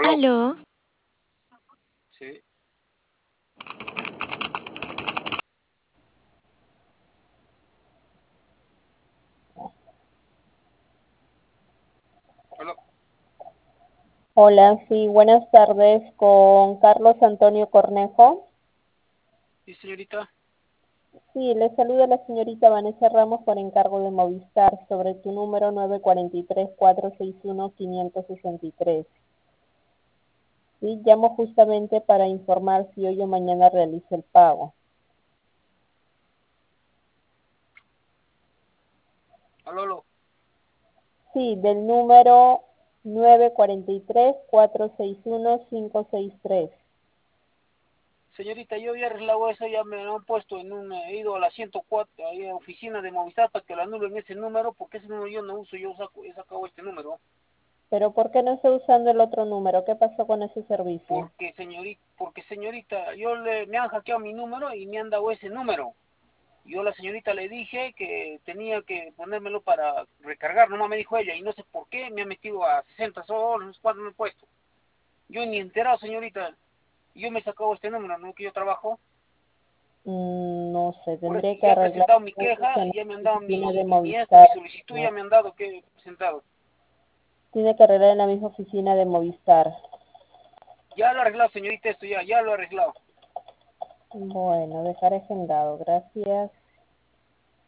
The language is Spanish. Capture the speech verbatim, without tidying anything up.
Aló. Aló, Sí. Aló. Hola, sí, buenas tardes con Carlos Antonio Cornejo. Sí, señorita. Sí, le saluda la señorita Vanessa Ramos por encargo de Movistar sobre tu número nueve cuatro tres, cuatro seis uno, cinco seis tres. Sí, llamo justamente para informar si hoy o mañana realiza el pago. Aló, aló. Sí, del número nueve cuatro tres, cuatro seis uno, cinco seis tres. Señorita, yo había arreglado eso, ya me lo han puesto en un, he ido a la ciento cuatro, ahí a la oficina de Movistar para que lo anulen ese número, porque ese número yo no uso, yo saco, he sacado este número. Pero ¿por qué no está usando el otro número? ¿Qué pasó con ese servicio? Porque señorita, porque señorita, yo le, me han hackeado mi número y me han dado ese número. Yo a la señorita le dije que tenía que ponérmelo para recargar, nomás me dijo ella, y no sé por qué me ha metido a sesenta soles, no sé cuánto me he puesto. Yo ni enterado, señorita, yo me he sacado este número, ¿no? Que yo trabajo. Mm, no sé, Por eso tendría que ya he arreglar presentado mi entonces queja, en ya me han la dado oficina mi, de mi, mi esto, mi Movistar. solicitud, ¿No? ya me han dado que he presentado. Tiene que arreglar en la misma oficina de Movistar. Ya lo he arreglado, señorita, esto ya, ya lo he arreglado. Bueno, dejar agendado. Gracias.